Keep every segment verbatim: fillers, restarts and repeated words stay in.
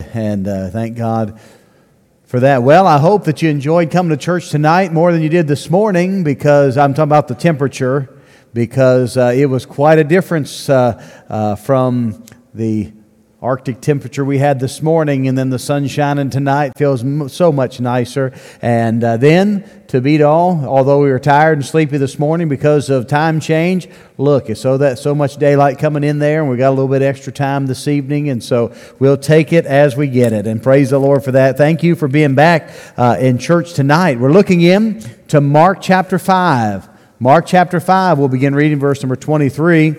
and uh, thank God for that. Well, I hope that you enjoyed coming to church tonight more than you did this morning, because I'm talking about the temperature, because uh, it was quite a difference uh, uh, from the Arctic temperature we had this morning, and then the sun shining tonight feels m- so much nicer. And uh, then, to beat all, although we were tired and sleepy this morning because of time change, look, it's so that so much daylight coming in there, and we got a little bit extra time this evening, and so we'll take it as we get it. And praise the Lord for that. Thank you for being back uh, in church tonight. We're looking in to Mark chapter five. Mark chapter five, we'll begin reading verse number twenty-three,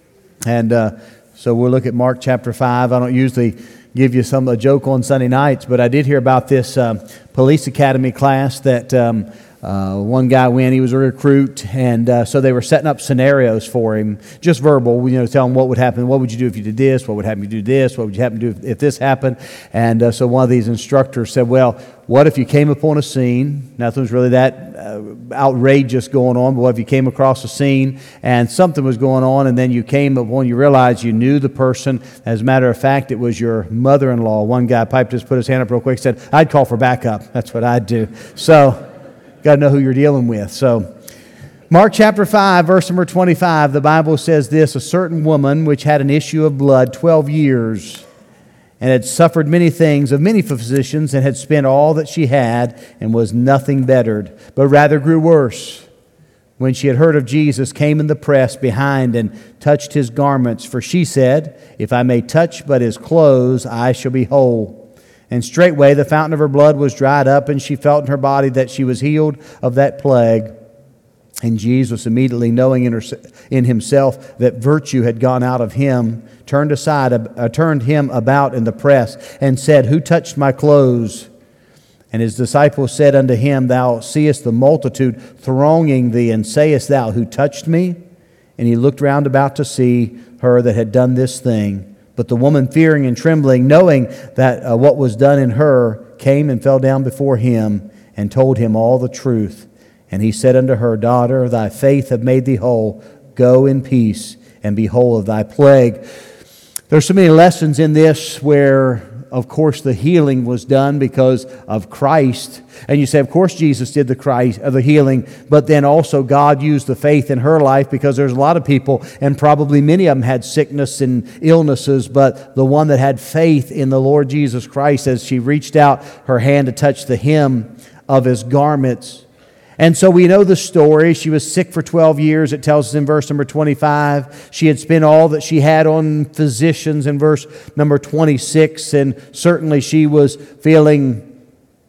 and uh, So we'll look at Mark chapter five. I don't usually give you some a joke on Sunday nights, but I did hear about this um, police academy class that um, uh, one guy went. He was a recruit, and uh, so they were setting up scenarios for him, just verbal, you know, tell him what would happen. What would you do if you did this? What would happen if you do this? What would you happen to do if, if this happened? And uh, so one of these instructors said, well, what if you came upon a scene? Nothing's really that uh, outrageous going on, but what if you came across a scene and something was going on, and then you came upon, you realized you knew the person. As a matter of fact, it was your mother-in-law. One guy piped his, put his hand up real quick, said, I'd call for backup. That's what I'd do. So, got to know who you're dealing with. So, Mark chapter five, verse number twenty-five, the Bible says this, a certain woman which had an issue of blood twelve years, and had suffered many things of many physicians, and had spent all that she had, and was nothing bettered, but rather grew worse. When she had heard of Jesus, came in the press behind, and touched his garments. For she said, if I may touch but his clothes, I shall be whole. And straightway the fountain of her blood was dried up, and she felt in her body that she was healed of that plague. And Jesus, immediately knowing in, her, in himself that virtue had gone out of him, turned aside, uh, turned him about in the press, and said, who touched my clothes? And his disciples said unto him, thou seest the multitude thronging thee, and sayest thou, who touched me? And he looked round about to see her that had done this thing. But the woman, fearing and trembling, knowing that uh, what was done in her, came and fell down before him, and told him all the truth. And he said unto her, daughter, thy faith hath made thee whole. Go in peace, and be whole of thy plague. There's so many lessons in this where, of course, the healing was done because of Christ. And you say, of course, Jesus did the Christ, uh, the healing, but then also God used the faith in her life, because there's a lot of people, and probably many of them had sickness and illnesses, but the one that had faith in the Lord Jesus Christ, as she reached out her hand to touch the hem of his garments. And so we know the story. She was sick for twelve years. It tells us in verse number twenty-five. She had spent all that she had on physicians in verse number twenty-six. And certainly she was feeling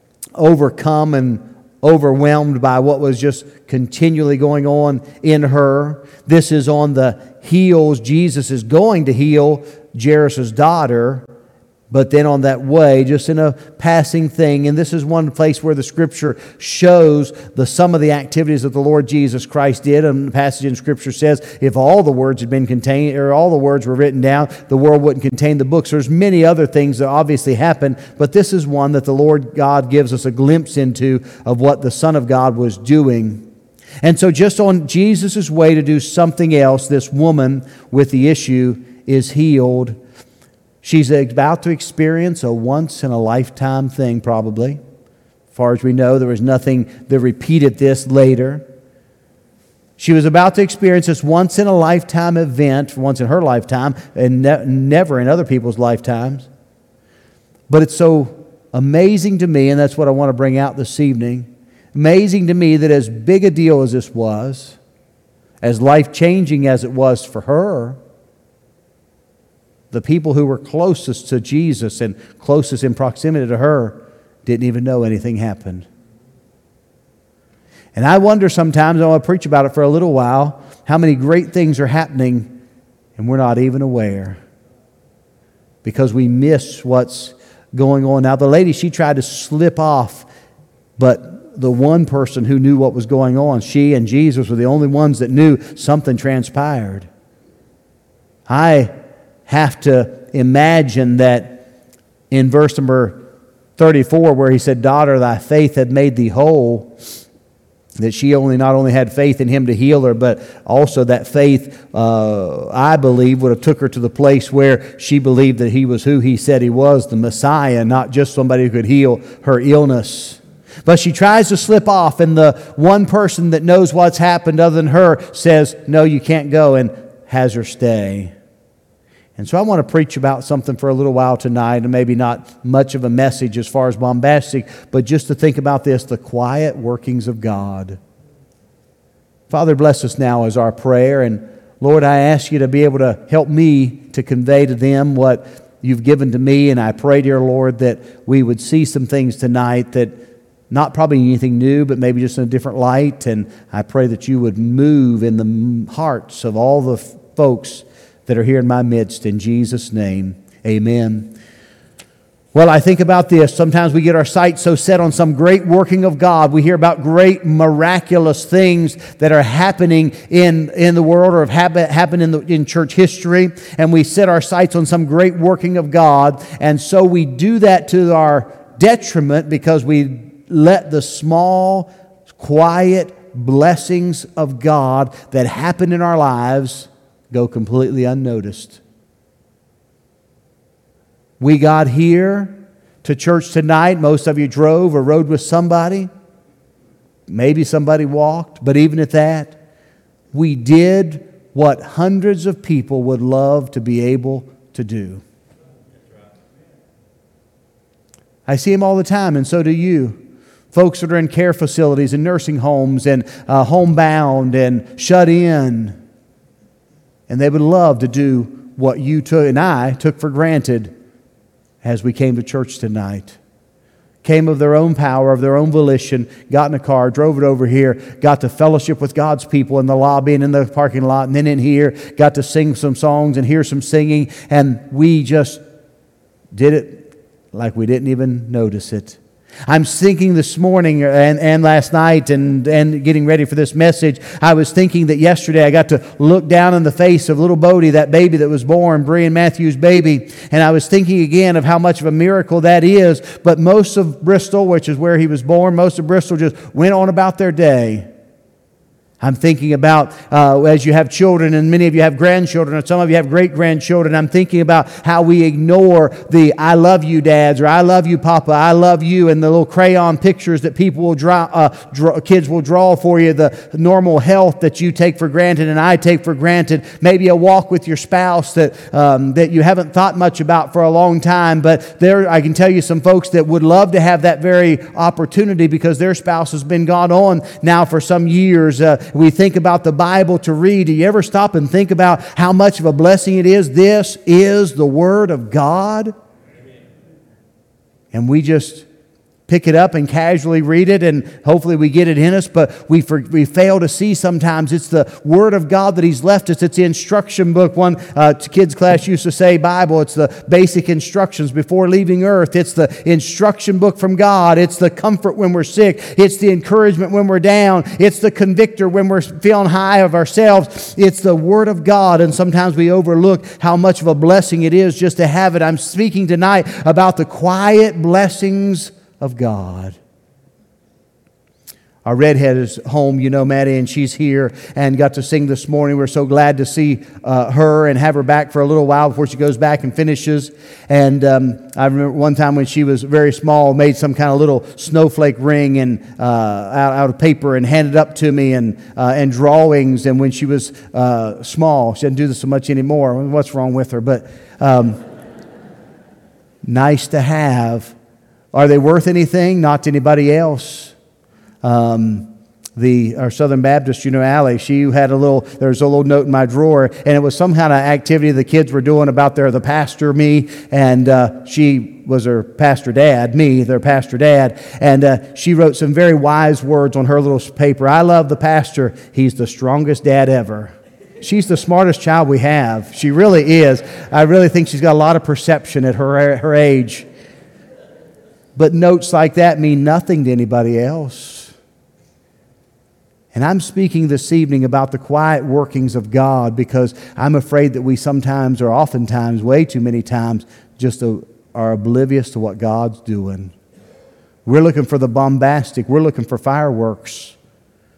overcome and overwhelmed by what was just continually going on in her. This is on the heels. Jesus is going to heal Jairus' daughter. But then on that way, just in a passing thing, and this is one place where the Scripture shows the some of the activities that the Lord Jesus Christ did. And the passage in Scripture says, if all the words had been contained, or all the words were written down, the world wouldn't contain the books. There's many other things that obviously happened, but this is one that the Lord God gives us a glimpse into of what the Son of God was doing. And so just on Jesus' way to do something else, this woman with the issue is healed. She's about to experience a once-in-a-lifetime thing, probably. As far as we know, there was nothing that repeated this later. She was about to experience this once-in-a-lifetime event, once in her lifetime, and ne- never in other people's lifetimes. But it's so amazing to me, and that's what I want to bring out this evening, amazing to me that as big a deal as this was, as life-changing as it was for her, the people who were closest to Jesus and closest in proximity to her didn't even know anything happened. And I wonder sometimes, I want to preach about it for a little while, how many great things are happening and we're not even aware because we miss what's going on. Now, the lady, she tried to slip off, but the one person who knew what was going on, she and Jesus were the only ones that knew something transpired. I have to imagine that in verse number thirty-four, where he said, daughter, thy faith hath made thee whole, that she only not only had faith in him to heal her, but also that faith, uh, I believe, would have took her to the place where she believed that he was who he said he was, the Messiah, not just somebody who could heal her illness. But she tries to slip off, and the one person that knows what's happened other than her says, no, you can't go, and has her stay. And so I want to preach about something for a little while tonight, and maybe not much of a message as far as bombastic, but just to think about this, the quiet workings of God. Father, bless us now as our prayer, and Lord, I ask you to be able to help me to convey to them what you've given to me, and I pray, dear Lord, that we would see some things tonight that not probably anything new, but maybe just in a different light, and I pray that you would move in the hearts of all the folks that are here in my midst. In Jesus' name, amen. Well, I think about this. Sometimes we get our sights so set on some great working of God. We hear about great miraculous things that are happening in, in the world or have hap- happened in, the, in church history. And we set our sights on some great working of God. And so we do that to our detriment because we let the small, quiet blessings of God that happen in our lives go completely unnoticed. We got here to church tonight. Most of you drove or rode with somebody. Maybe somebody walked, but even at that, we did what hundreds of people would love to be able to do. I see them all the time, and so do you. Folks that are in care facilities and nursing homes and uh, homebound and shut in. And they would love to do what you took and I took for granted as we came to church tonight. Came of their own power, of their own volition, got in a car, drove it over here, got to fellowship with God's people in the lobby and in the parking lot, and then in here, got to sing some songs and hear some singing, and we just did it like we didn't even notice it. I'm thinking this morning and, and last night and, and getting ready for this message, I was thinking that yesterday I got to look down in the face of little Bodie, that baby that was born, Brian Matthews' baby, and I was thinking again of how much of a miracle that is, but most of Bristol, which is where he was born, most of Bristol just went on about their day. I'm thinking about uh, as you have children, and many of you have grandchildren, or some of you have great-grandchildren, I'm thinking about how we ignore the I love you dads, or I love you papa, I love you, and the little crayon pictures that people will draw, uh, draw, kids will draw for you, the normal health that you take for granted and I take for granted, maybe a walk with your spouse that, um, that you haven't thought much about for a long time, but there I can tell you some folks that would love to have that very opportunity because their spouse has been gone on now for some years. Uh, We think about the Bible to read. Do you ever stop and think about how much of a blessing it is? This is the Word of God. Amen. And we just pick it up and casually read it, and hopefully we get it in us, but we for, we fail to see sometimes it's the Word of God that He's left us. It's the instruction book. One uh, kids class used to say Bible. It's the basic instructions before leaving earth. It's the instruction book from God. It's the comfort when we're sick. It's the encouragement when we're down. It's the convictor when we're feeling high of ourselves. It's the Word of God, and sometimes we overlook how much of a blessing it is just to have it. I'm speaking tonight about the quiet blessings of God. Our redhead is home, you know, Maddie, and she's here and got to sing this morning. We're so glad to see uh, her and have her back for a little while before she goes back and finishes. And um, I remember one time when she was very small, made some kind of little snowflake ring and uh, out, out of paper and handed it up to me and uh, and drawings. And when she was uh, small, she doesn't do this so much anymore. What's wrong with her? But um, nice to have. Are they worth anything? Not to anybody else. Um, the our Southern Baptist, you know, Allie, she had a little, there's a little note in my drawer, and it was some kind of activity the kids were doing about their, the pastor, me, and uh, she was her pastor dad, me, their pastor dad, and uh, she wrote some very wise words on her little paper. I love the pastor. He's the strongest dad ever. She's the smartest child we have. She really is. I really think she's got a lot of perception at her her age. But notes like that mean nothing to anybody else. And I'm speaking this evening about the quiet workings of God because I'm afraid that we sometimes, or oftentimes, way too many times, just are oblivious to what God's doing. We're looking for the bombastic. We're looking for fireworks.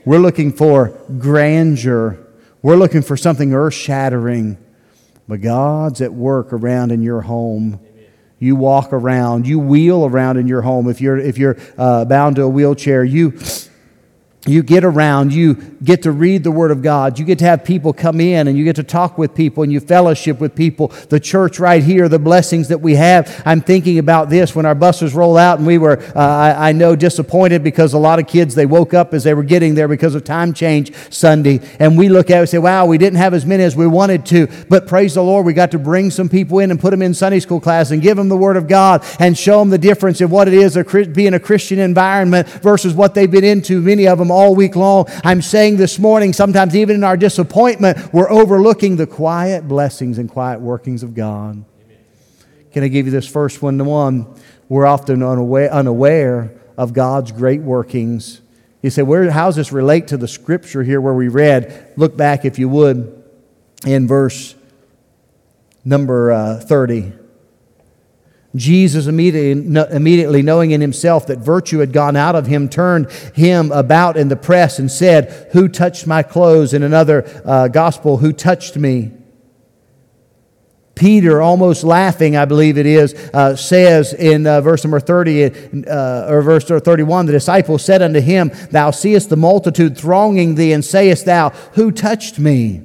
We're looking for grandeur. We're looking for something earth-shattering. But God's at work around in your home. You walk around. You wheel around in your home. If you're, if you're uh, bound to a wheelchair, you... You get around, you get to read the Word of God, you get to have people come in and you get to talk with people and you fellowship with people. The church right here, the blessings that we have. I'm thinking about this when our buses roll out and we were, uh, I, I know, disappointed because a lot of kids, they woke up as they were getting there because of time change Sunday. And we look at it and say, wow, we didn't have as many as we wanted to. But praise the Lord, we got to bring some people in and put them in Sunday school class and give them the Word of God and show them the difference of what it is to be in a Christian environment versus what they've been into, many of them all week long. I'm saying this morning, sometimes even in our disappointment, we're overlooking the quiet blessings and quiet workings of God. Amen. Can I give you this first one to one? We're often unaware, unaware of God's great workings. You say, where, how does this relate to the scripture here where we read? Look back, if you would, in verse number uh, thirty. Jesus, immediately, immediately knowing in himself that virtue had gone out of him, turned him about in the press and said, who touched my clothes? In another uh, gospel, who touched me? Peter, almost laughing, I believe it is, uh, says in uh, verse number thirty, uh, or verse thirty-one, the disciples said unto him, thou seest the multitude thronging thee, and sayest thou, who touched me?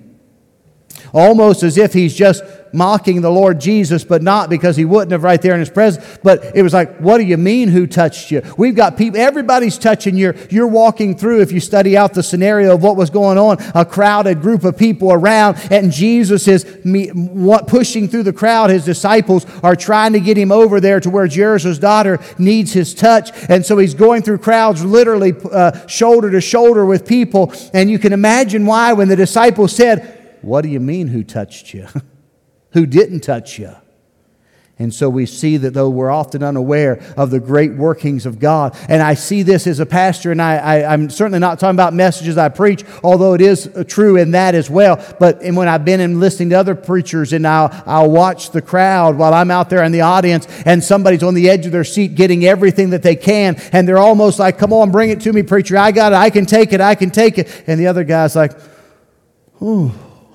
Almost as if he's just mocking the Lord Jesus, but not, because he wouldn't have right there in his presence. But it was like, what do you mean, who touched you? We've got people, everybody's touching you. You're walking through, if you study out the scenario of what was going on, a crowded group of people around, and Jesus is me, what, pushing through the crowd. His disciples are trying to get him over there to where Jairus' daughter needs his touch. And so he's going through crowds literally uh, shoulder to shoulder with people. And you can imagine why when the disciples said, what do you mean, who touched you? Who didn't touch you? And so we see that though we're often unaware of the great workings of God. And I see this as a pastor, and I, I, I'm certainly not talking about messages I preach, although it is true in that as well. But and when I've been in listening to other preachers, and I'll, I'll watch the crowd while I'm out there in the audience, and somebody's on the edge of their seat getting everything that they can, and they're almost like, come on, bring it to me, preacher. I got it. I can take it. I can take it. And the other guy's like, ooh,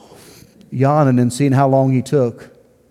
yawning and seeing how long he took.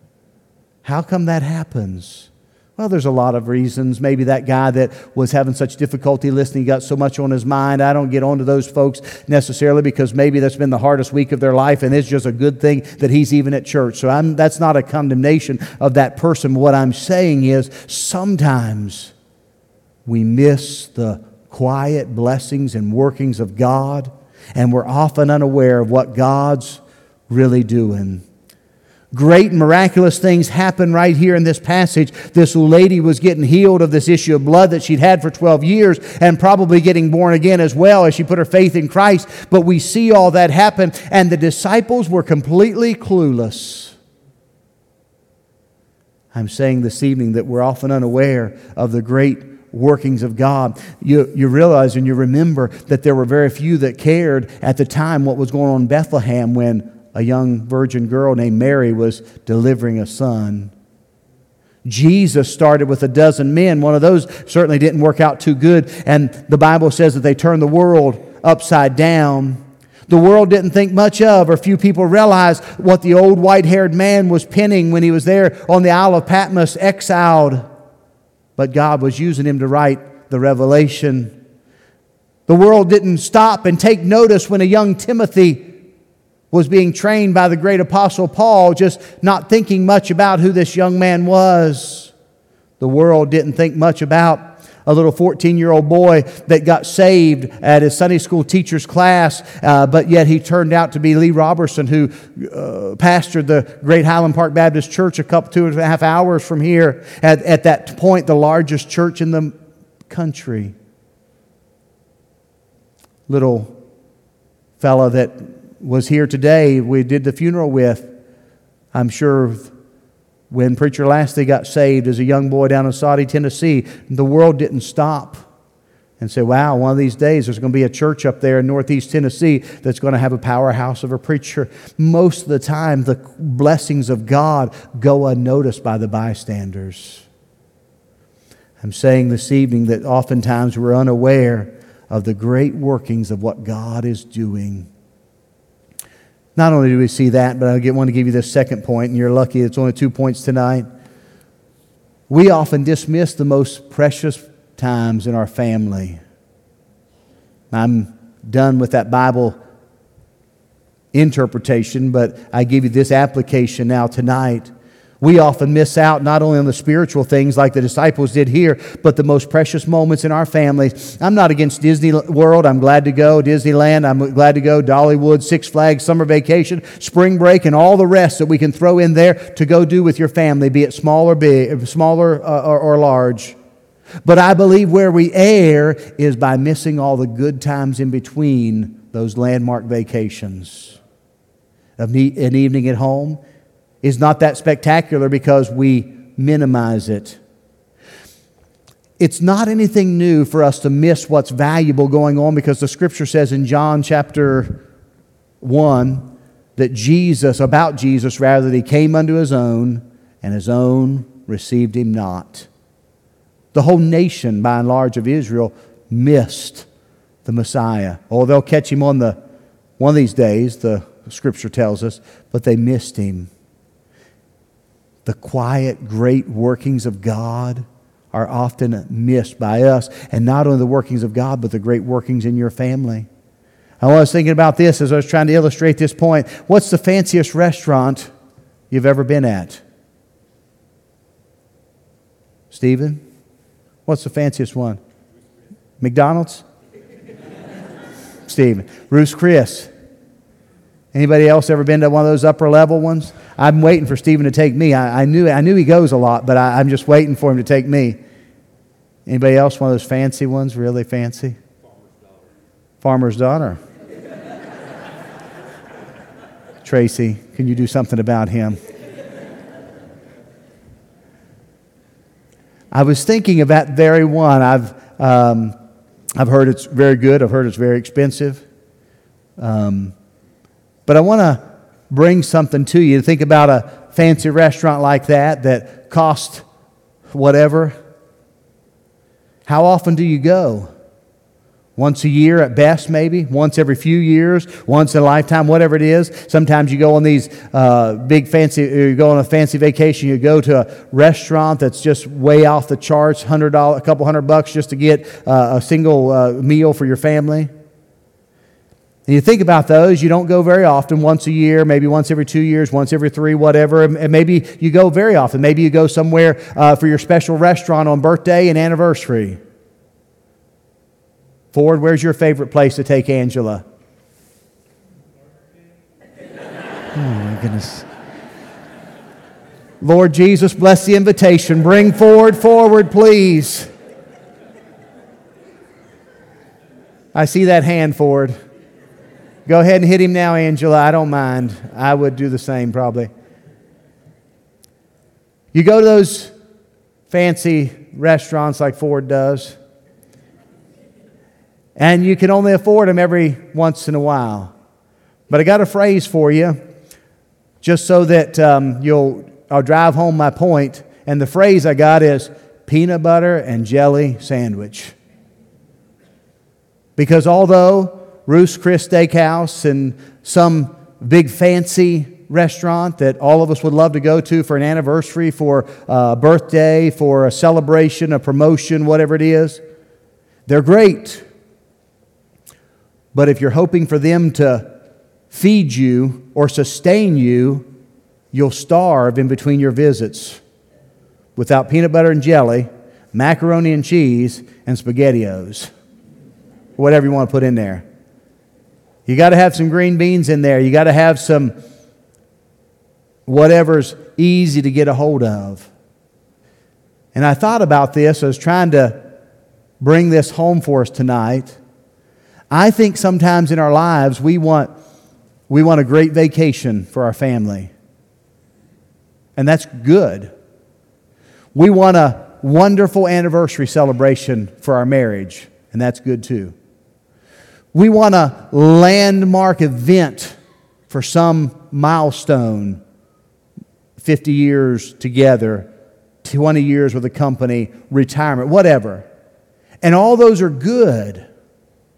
How come that happens? Well, there's a lot of reasons. Maybe that guy that was having such difficulty listening got so much on his mind. I don't get on to those folks necessarily, because maybe that's been the hardest week of their life, and it's just a good thing that he's even at church. So I'm, that's not a condemnation of that person. What I'm saying is sometimes we miss the quiet blessings and workings of God, and we're often unaware of what God's really doing. Great miraculous things happen right here in this passage. This lady was getting healed of this issue of blood that she'd had for twelve years, and probably getting born again as well as she put her faith in Christ. But we see all that happen, and the disciples were completely clueless. I'm saying this evening that we're often unaware of the great workings of God. You, you realize and you remember that there were very few that cared at the time what was going on in Bethlehem when a young virgin girl named Mary was delivering a son. Jesus started with a dozen men. One of those certainly didn't work out too good. And the Bible says that they turned the world upside down. The world didn't think much of, or few people realized what the old white-haired man was penning when he was there on the Isle of Patmos, exiled. But God was using him to write the Revelation. The world didn't stop and take notice when a young Timothy was being trained by the great apostle Paul, just not thinking much about who this young man was. The world didn't think much about a little fourteen-year-old boy that got saved at his Sunday school teacher's class, uh, but yet he turned out to be Lee Robertson, who uh, pastored the great Highland Park Baptist Church a couple, two and a half hours from here. At, at that point, the largest church in the country. Little fella that was here today, we did the funeral with. I'm sure when Preacher Lashley got saved as a young boy down in Saudi, Tennessee, the world didn't stop and say, wow, one of these days there's going to be a church up there in northeast Tennessee that's going to have a powerhouse of a preacher. Most of the time, the blessings of God go unnoticed by the bystanders. I'm saying this evening that oftentimes we're unaware of the great workings of what God is doing. Not only do we see that, but I want to give you this second point, and you're lucky it's only two points tonight. We often dismiss the most precious times in our family. I'm done with that Bible interpretation, but I give you this application now tonight. We often miss out not only on the spiritual things like the disciples did here, but the most precious moments in our families. I'm not against Disney World. I'm glad to go. Disneyland, I'm glad to go. Dollywood, Six Flags, summer vacation, spring break, and all the rest that we can throw in there to go do with your family, be it small or big, smaller uh, or, or large. But I believe where we err is by missing all the good times in between those landmark vacations. An evening at home is not that spectacular because we minimize it. It's not anything new for us to miss what's valuable going on, because the Scripture says in John chapter one that Jesus, about Jesus rather, that He came unto His own, and His own received Him not. The whole nation, by and large, of Israel missed the Messiah. Oh, they'll catch Him on the one of these days, the Scripture tells us, but they missed Him. The quiet, great workings of God are often missed by us. And not only the workings of God, but the great workings in your family. I was thinking about this as I was trying to illustrate this point. What's the fanciest restaurant you've ever been at? Stephen? What's the fanciest one? McDonald's? Stephen. Ruth's Chris. Anybody else ever been to one of those upper level ones? I'm waiting for Stephen to take me. I, I knew I knew he goes a lot, but I, I'm just waiting for him to take me. Anybody else one of those fancy ones, really fancy? Farmer's daughter. Farmer's daughter. Tracy, can you do something about him? I was thinking of that very one. I've um, I've heard it's very good. I've heard it's very expensive. Um, but I want to bring something to you. Think about a fancy restaurant like that that costs whatever. How often do you go? Once a year at best, maybe. Once every few years. Once in a lifetime, whatever it is. Sometimes you go on these uh, big fancy, you go on a fancy vacation, you go to a restaurant that's just way off the charts, hundred dollars, a couple hundred bucks just to get uh, a single uh, meal for your family. And you think about those, you don't go very often, once a year, maybe once every two years, once every three, whatever. And maybe you go very often. Maybe you go somewhere uh, for your special restaurant on birthday and anniversary. Ford, where's your favorite place to take Angela? Oh, my goodness. Lord Jesus, bless the invitation. Bring Ford forward, please. I see that hand, Ford. Go ahead and hit him now, Angela. I don't mind. I would do the same probably. You go to those fancy restaurants like Ford does, and you can only afford them every once in a while. But I got a phrase for you, just so that um, you'll, I'll drive home my point. And the phrase I got is peanut butter and jelly sandwich. Because although Ruth's Chris Steakhouse and some big fancy restaurant that all of us would love to go to for an anniversary, for a birthday, for a celebration, a promotion, whatever it is, they're great. But if you're hoping for them to feed you or sustain you, you'll starve in between your visits without peanut butter and jelly, macaroni and cheese, and SpaghettiOs. Whatever you want to put in there. You got to have some green beans in there. You got to have some whatever's easy to get a hold of. And I thought about this. I was trying to bring this home for us tonight. I think sometimes in our lives we want we want a great vacation for our family. And that's good. We want a wonderful anniversary celebration for our marriage, and that's good too. We want a landmark event for some milestone, fifty years together, twenty years with a company, retirement, whatever. And all those are good.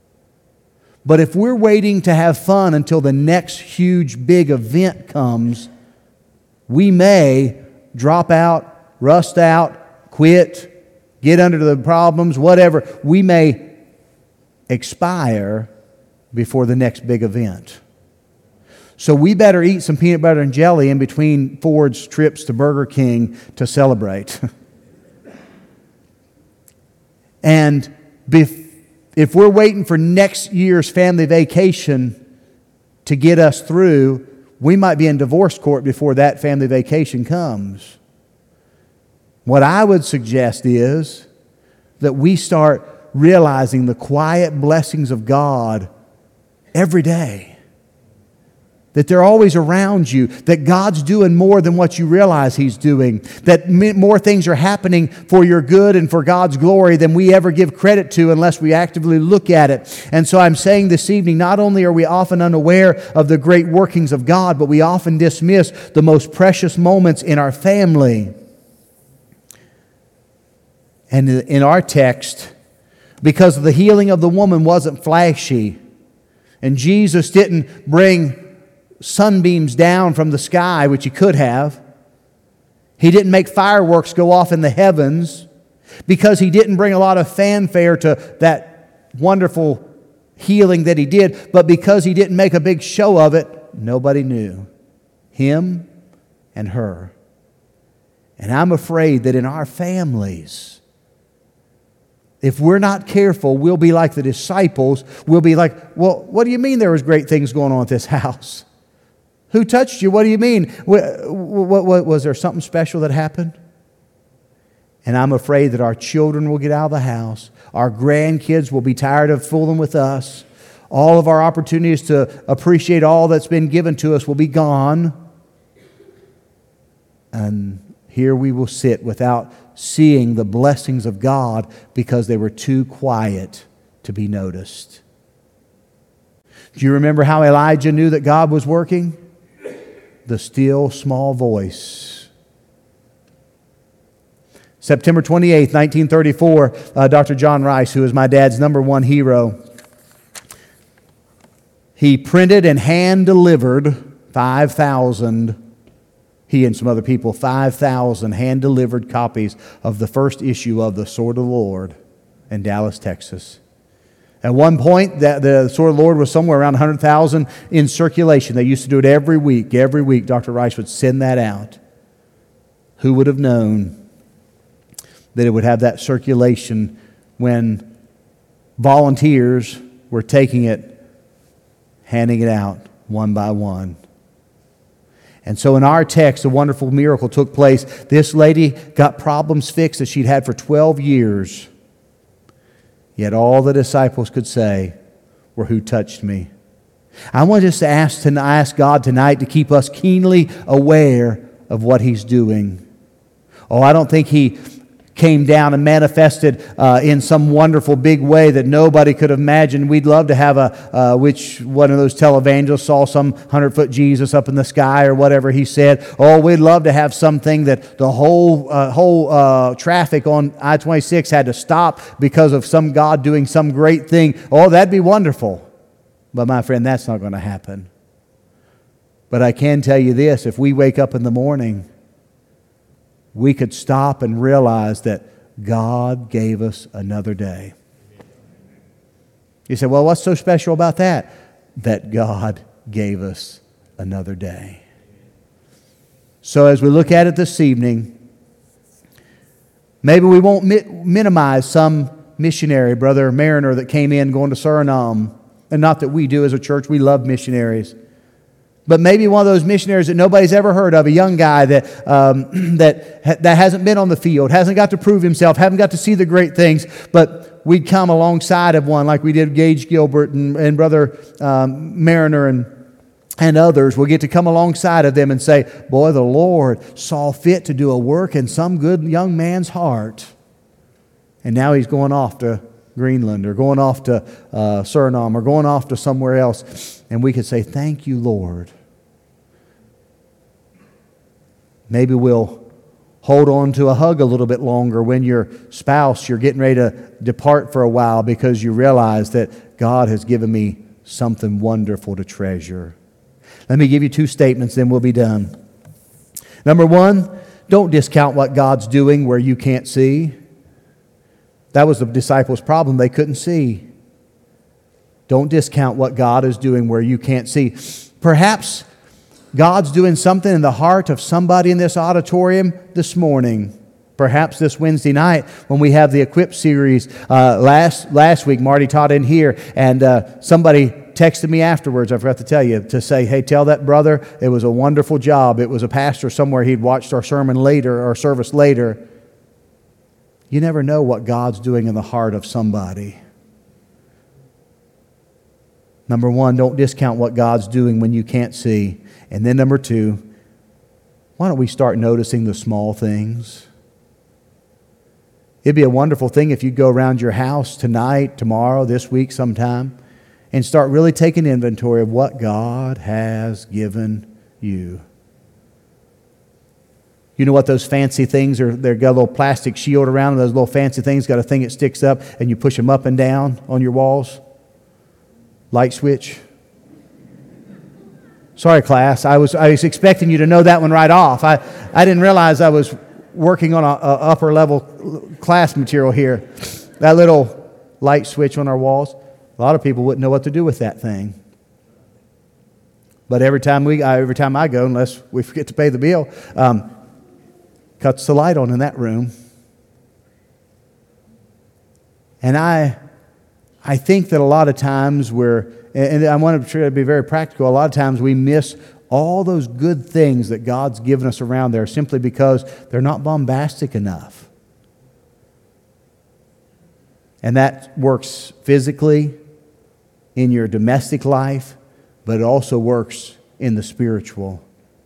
But if we're waiting to have fun until the next huge big event comes, we may drop out, rust out, quit, get under the problems, whatever. We may expire before the next big event. So we better eat some peanut butter and jelly in between Ford's trips to Burger King to celebrate. And if we're waiting for next year's family vacation to get us through, we might be in divorce court before that family vacation comes. What I would suggest is that we start realizing the quiet blessings of God every day. That they're always around you. That God's doing more than what you realize He's doing. That more things are happening for your good and for God's glory than we ever give credit to unless we actively look at it. And so I'm saying this evening, not only are we often unaware of the great workings of God, but we often dismiss the most precious moments in our family. And in our text, because the healing of the woman wasn't flashy, and Jesus didn't bring sunbeams down from the sky, which He could have. He didn't make fireworks go off in the heavens, because He didn't bring a lot of fanfare to that wonderful healing that He did, but because He didn't make a big show of it, nobody knew. Him and her. And I'm afraid that in our families, if we're not careful, we'll be like the disciples. We'll be like, well, what do you mean there was great things going on at this house? Who touched you? What do you mean? What, what, what, was there something special that happened? And I'm afraid that our children will get out of the house. Our grandkids will be tired of fooling with us. All of our opportunities to appreciate all that's been given to us will be gone. And here we will sit without seeing the blessings of God because they were too quiet to be noticed. Do you remember how Elijah knew that God was working? The still small voice. September twenty-eighth, nineteen thirty-four, uh, Doctor John Rice, who is my dad's number one hero, he printed and hand-delivered five thousand, he and some other people, five thousand hand-delivered copies of the first issue of The Sword of the Lord in Dallas, Texas. At one point, that the Sword of the Lord was somewhere around one hundred thousand in circulation. They used to do it every week. Every week, Doctor Rice would send that out. Who would have known that it would have that circulation when volunteers were taking it, handing it out one by one? And so in our text, a wonderful miracle took place. This lady got problems fixed that she'd had for twelve years. Yet all the disciples could say were, "Who touched me?" I want us to ask, to ask God tonight to keep us keenly aware of what He's doing. Oh, I don't think He came down and manifested uh, in some wonderful big way that nobody could have imagined. We'd love to have a, uh, which one of those televangelists saw some hundred-foot Jesus up in the sky or whatever he said. Oh, we'd love to have something that the whole uh, whole uh, traffic on I twenty-six had to stop because of some God doing some great thing. Oh, that'd be wonderful. But my friend, that's not going to happen. But I can tell you this, if we wake up in the morning, we could stop and realize that God gave us another day. You say, well, what's so special about that? That God gave us another day. So as we look at it this evening, maybe we won't mi- minimize some missionary, Brother Mariner, that came in going to Suriname. And not that we do as a church, we love missionaries. But maybe one of those missionaries that nobody's ever heard of, a young guy that um, that that hasn't been on the field, hasn't got to prove himself, haven't got to see the great things, but we'd come alongside of one like we did Gage Gilbert and, and Brother um, Mariner and, and others. We'll get to come alongside of them and say, boy, the Lord saw fit to do a work in some good young man's heart. And now he's going off to Greenland or going off to uh, Suriname or going off to somewhere else. And we could say, thank you, Lord. Maybe we'll hold on to a hug a little bit longer when your spouse, you're getting ready to depart for a while because you realize that God has given me something wonderful to treasure. Let me give you two statements, then we'll be done. Number one, don't discount what God's doing where you can't see. That was the disciples' problem. They couldn't see. Don't discount what God is doing where you can't see. Perhaps God's doing something in the heart of somebody in this auditorium this morning. Perhaps this Wednesday night when we have the Equip series. Uh, last last week, Marty taught in here, and uh, somebody texted me afterwards, I forgot to tell you, to say, hey, tell that brother it was a wonderful job. It was a pastor somewhere. He'd watched our sermon later, our service later. You never know what God's doing in the heart of somebody. Number one, don't discount what God's doing when you can't see. And then number two, why don't we start noticing the small things? It'd be a wonderful thing if you go around your house tonight, tomorrow, this week sometime, and start really taking inventory of what God has given you. You know what those fancy things are? They've got a little plastic shield around them. Those little fancy things got a thing that sticks up, and you push them up and down on your walls. Light switch. Sorry, class. I was I was expecting you to know that one right off. I, I didn't realize I was working on a, a upper level class material here. That little light switch on our walls. A lot of people wouldn't know what to do with that thing. But every time we, I, every time I go, unless we forget to pay the bill, um, cuts the light on in that room. And I, I think that a lot of times we're, and I want to try to be very practical. A lot of times we miss all those good things that God's given us around there simply because they're not bombastic enough. And that works physically in your domestic life, but it also works in the spiritual.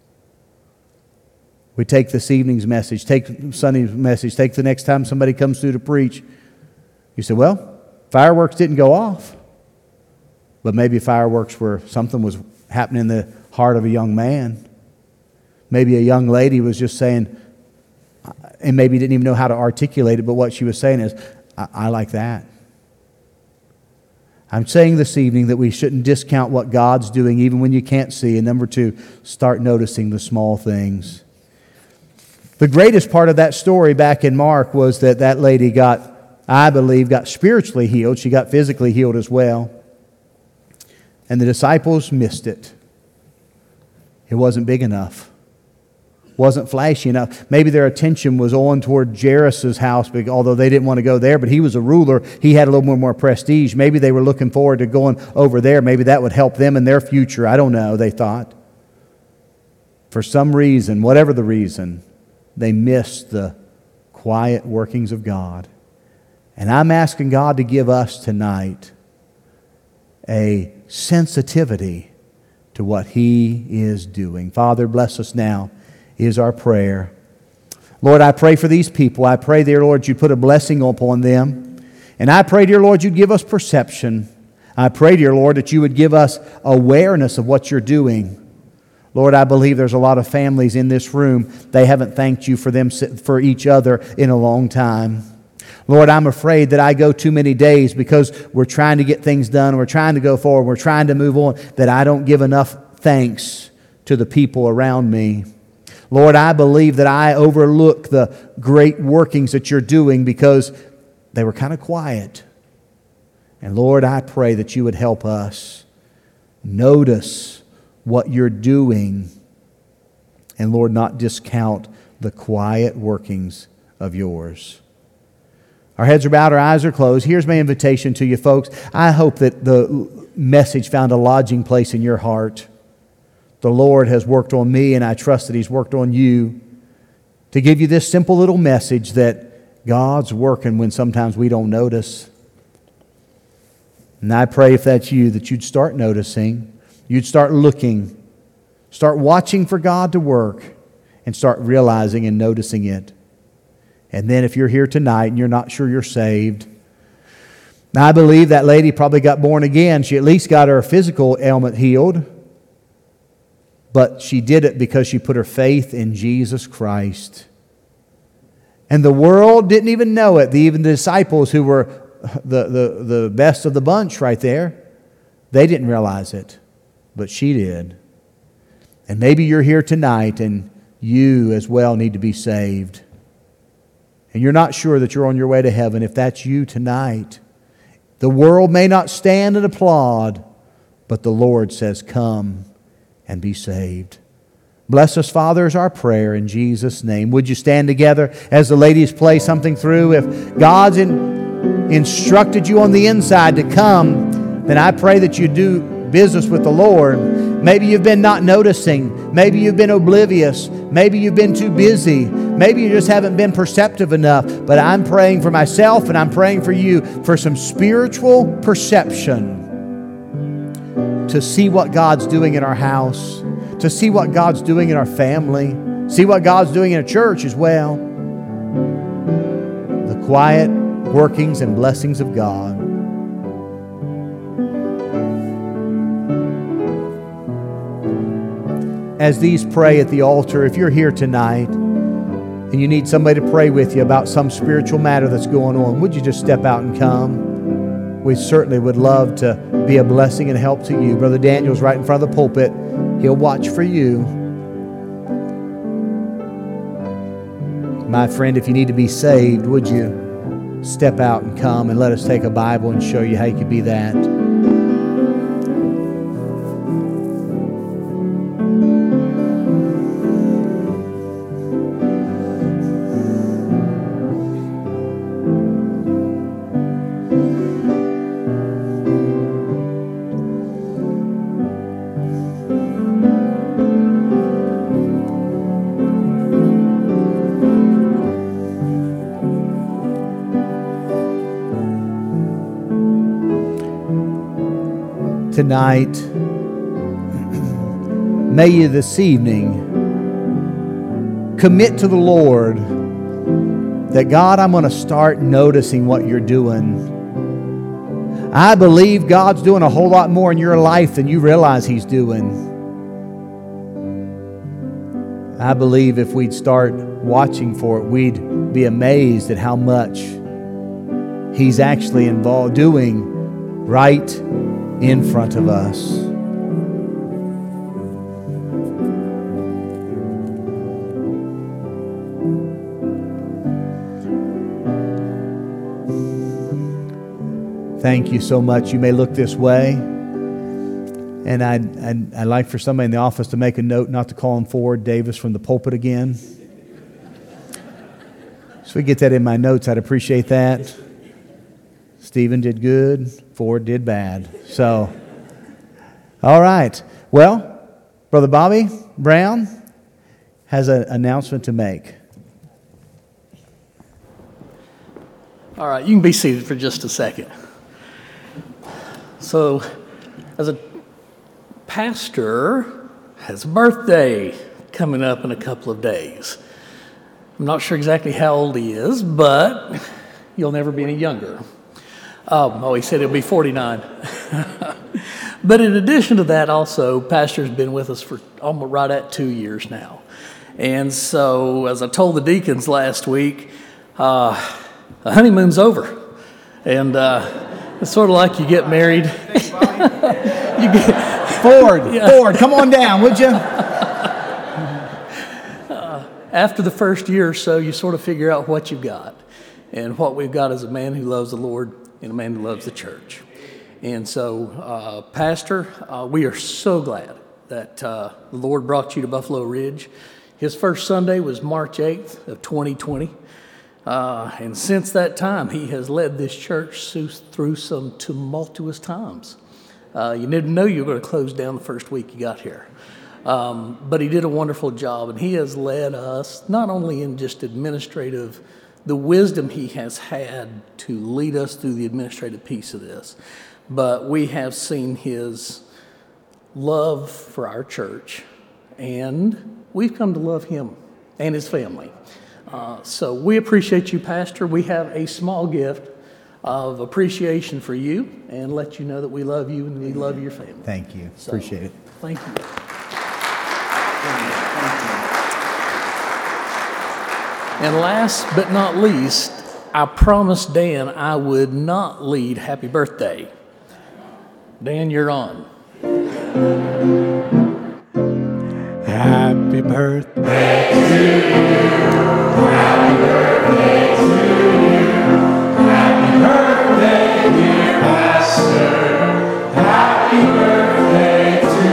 We take this evening's message, take Sunday's message, take the next time somebody comes through to preach. You say, well, fireworks didn't go off. But maybe fireworks were, something was happening in the heart of a young man. Maybe a young lady was just saying, and maybe didn't even know how to articulate it, but what she was saying is, I, I like that. I'm saying this evening that we shouldn't discount what God's doing even when you can't see. And number two, start noticing the small things. The greatest part of that story back in Mark was that that lady got, I believe, got spiritually healed. She got physically healed as well. And the disciples missed it. It wasn't big enough. Wasn't flashy enough. Maybe their attention was on toward Jairus' house, although they didn't want to go there, but he was a ruler. He had a little more, more prestige. Maybe they were looking forward to going over there. Maybe that would help them in their future. I don't know, they thought. For some reason, whatever the reason, they missed the quiet workings of God. And I'm asking God to give us tonight a sensitivity to what He is doing. Father, bless us now is our prayer. Lord, I pray for these people. I pray, dear Lord, you'd put a blessing upon them. And I pray, dear Lord, you'd give us perception. I pray, dear Lord, that you would give us awareness of what you're doing. Lord, I believe there's a lot of families in this room. They haven't thanked you for them, for each other in a long time. Lord, I'm afraid that I go too many days because we're trying to get things done, we're trying to go forward, we're trying to move on, that I don't give enough thanks to the people around me. Lord, I believe that I overlook the great workings that you're doing because they were kind of quiet. And Lord, I pray that you would help us notice what you're doing and, Lord, not discount the quiet workings of yours. Our heads are bowed, our eyes are closed. Here's my invitation to you folks. I hope that the message found a lodging place in your heart. The Lord has worked on me, and I trust that He's worked on you to give you this simple little message that God's working when sometimes we don't notice. And I pray, if that's you, that you'd start noticing, you'd start looking, start watching for God to work, and start realizing and noticing it. And then if you're here tonight and you're not sure you're saved, now I believe that lady probably got born again. She at least got her physical ailment healed. But she did it because she put her faith in Jesus Christ. And the world didn't even know it. Even the disciples, who were the, the, the best of the bunch right there, They didn't realize it, but she did. And maybe you're here tonight and you as well need to be saved. And you're not sure that you're on your way to heaven. If that's you tonight, the world may not stand and applaud, but the Lord says, come and be saved. Bless us, Father, is our prayer in Jesus' name. Would you stand together as the ladies play something through? If God's in, instructed you on the inside to come, then I pray that you do business with the Lord. Maybe you've been not noticing. Maybe you've been oblivious. Maybe you've been too busy. Maybe you just haven't been perceptive enough. But I'm praying for myself and I'm praying for you for some spiritual perception to see what God's doing in our house, to see what God's doing in our family, see what God's doing in a church as well. The quiet workings and blessings of God. As these pray at the altar, if you're here tonight and you need somebody to pray with you about some spiritual matter that's going on, would you just step out and come? We certainly would love to be a blessing and help to you. Brother Daniel's right in front of the pulpit. He'll watch for you. My friend, if you need to be saved, would you step out and come and let us take a Bible and show you how you could be that? Tonight, may you this evening commit to the Lord that, God, I'm going to start noticing what you're doing. I believe God's doing a whole lot more in your life than you realize He's doing. I believe if we'd start watching for it, we'd be amazed at how much He's actually involved doing right in front of us. Thank you so much. You may look this way. And I'd, I'd, I'd like for somebody in the office to make a note not to call him Ford Davis from the pulpit again. So we get that in my notes. I'd appreciate that. Stephen did good. Ford did bad. So, all right. Well, Brother Bobby Brown has an announcement to make. All right, you can be seated for just a second. So, as a pastor has a birthday coming up in a couple of days. I'm not sure exactly how old he is, but you'll never be any younger. Um, oh, he said he'll be forty-nine. But in addition to that, also, Pastor's been with us for almost right at two years now. And so, as I told the deacons last week, uh, the honeymoon's over. And uh, it's sort of like you get married. Thanks, Bobby. you get, Ford, yeah. Ford, come on down, would you? Uh, after the first year or so, you sort of figure out what you've got. And what we've got is a man who loves the Lord and a man who loves the church. And so, uh, Pastor, uh, we are so glad that uh, the Lord brought you to Buffalo Ridge. His first Sunday was March eighth of twenty twenty. Uh, and since that time, he has led this church through some tumultuous times. Uh, you didn't know you were going to close down the first week you got here. Um, but he did a wonderful job, and he has led us not only in just administrative, the wisdom he has had to lead us through the administrative piece of this, but we have seen his love for our church, and we've come to love him and his family. Uh, so we appreciate you, Pastor. We have a small gift of appreciation for you and let you know that we love you and we love your family. Thank you. So, appreciate it. Thank you. And last but not least, I promised Dan I would not lead happy birthday. Dan, you're on. Happy birthday to you. Happy birthday to you. Happy birthday, dear Pastor. Happy birthday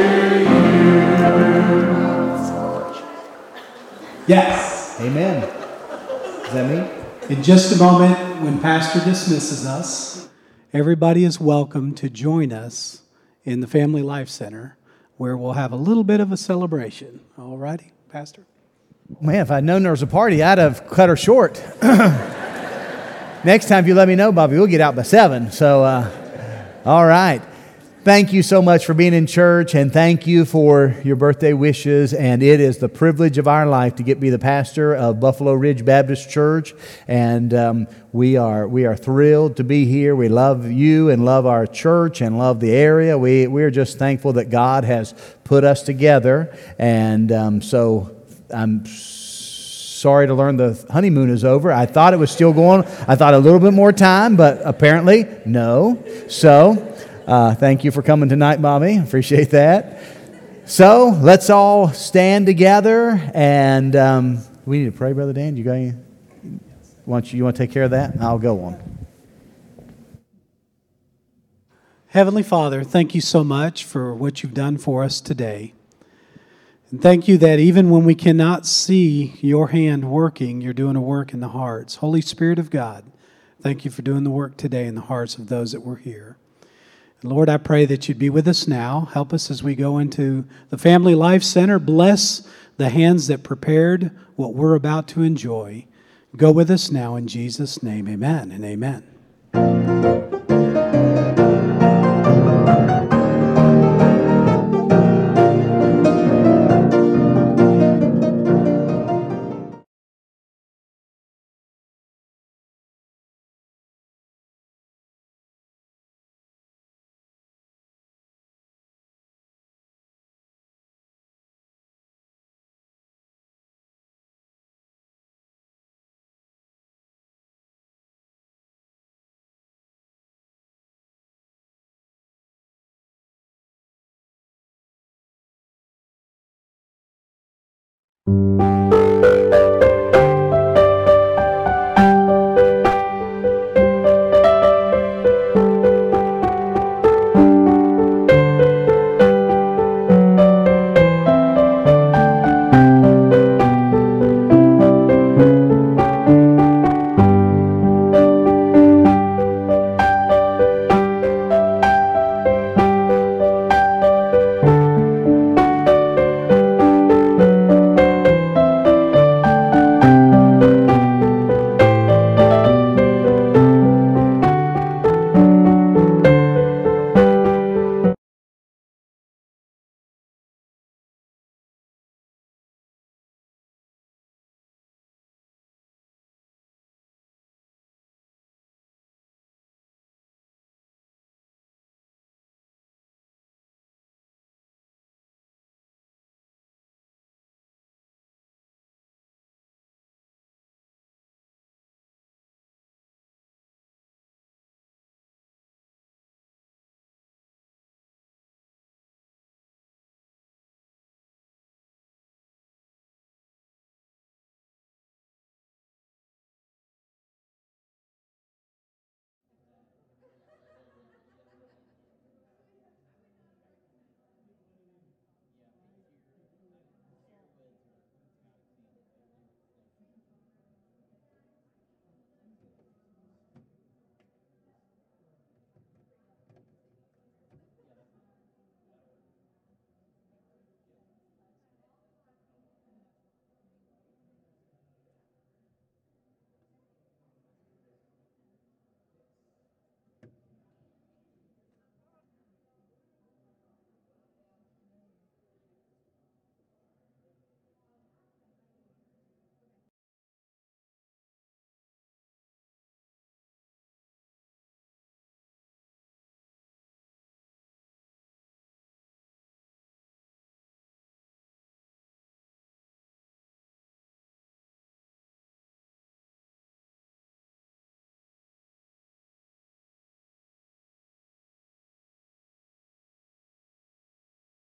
to you. Yes. Amen. Is that me? In just a moment, when Pastor dismisses us, everybody is welcome to join us in the Family Life Center, where we'll have a little bit of a celebration. All righty, Pastor? Man, if I'd known there was a party, I'd have cut her short. Next time you let me know, Bobby, we'll get out by seven. So, uh, all right. Thank you so much for being in church, and thank you for your birthday wishes. And it is the privilege of our life to get be the pastor of Buffalo Ridge Baptist Church, and um, we are we are thrilled to be here. We love you and love our church and love the area. We we are just thankful that God has put us together, and um, so I'm sorry to learn the honeymoon is over. I thought it was still going. I thought a little bit more time, but apparently no. So. Uh, thank you for coming tonight, Bobby. Appreciate that. So let's all stand together, and um, we need to pray, Brother Dan. You got any? Want you, you want to take care of that? I'll go on. Heavenly Father, thank you so much for what you've done for us today. And thank you that even when we cannot see your hand working, you're doing a work in the hearts. Holy Spirit of God, thank you for doing the work today in the hearts of those that were here. Lord, I pray that you'd be with us now. Help us as we go into the Family Life Center. Bless the hands that prepared what we're about to enjoy. Go with us now in Jesus' name. Amen and amen.